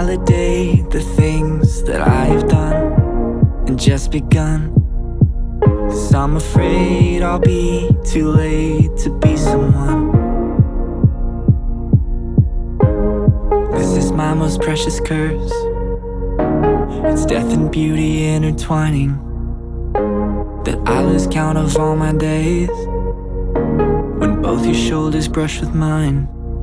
invalidate the things that I've done and just begun. 'Cause I'm afraid I'll be too late to be someone. This is my most precious curse. It's death and beauty intertwining, that I lose count of all my days when both your shoulders brush with mine.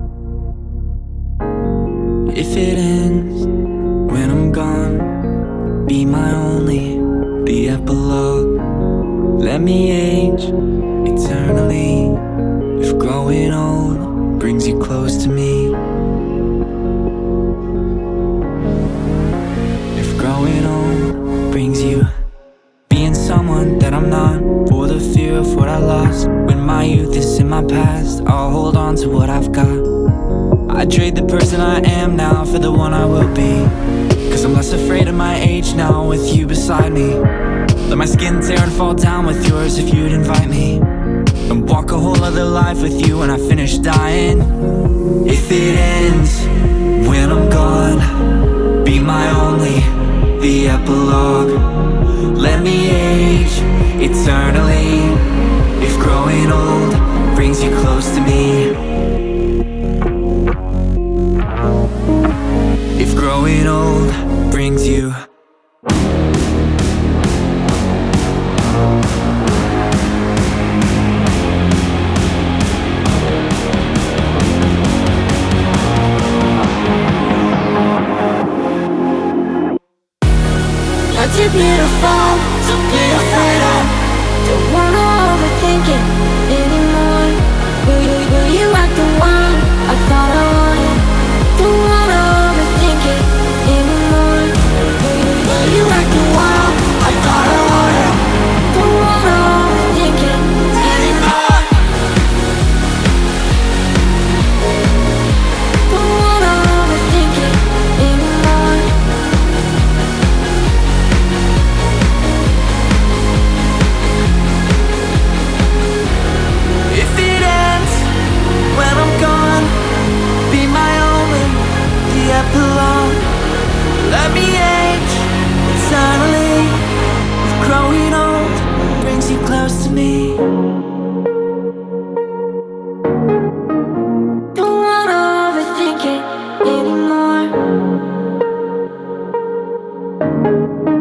If it ends when I'm gone, be my only, the epilogue. Let me age eternally, if growing old brings you close to me. If growing old brings you being someone that I'm not, for the fear of what I lost. When my youth is in my past, I'll hold on to what I've got. I trade the person I am now for the one I will be, 'cause I'm less afraid of my age now with you beside me. Let my skin tear and fall down with yours if you'd invite me, and walk a whole other life with you when I finish dying. If it ends when I'm gone, be my only, the epilogue. Let me age eternally, if growing old brings you close to me. If growing old brings you You're too beautiful, so beautiful. Don't wanna overthink it anymore. Will you act the one I thought I wanted? Don't wanna overthink it anymore. Will you act the one I thought I wanted? Don't wanna overthink it anymore. Don't wanna overthink it anymore. if it ends when I'm gone, be my only, the epilogue. Let me age eternally, if growing old brings you close to me. Don't wanna overthink it anymore.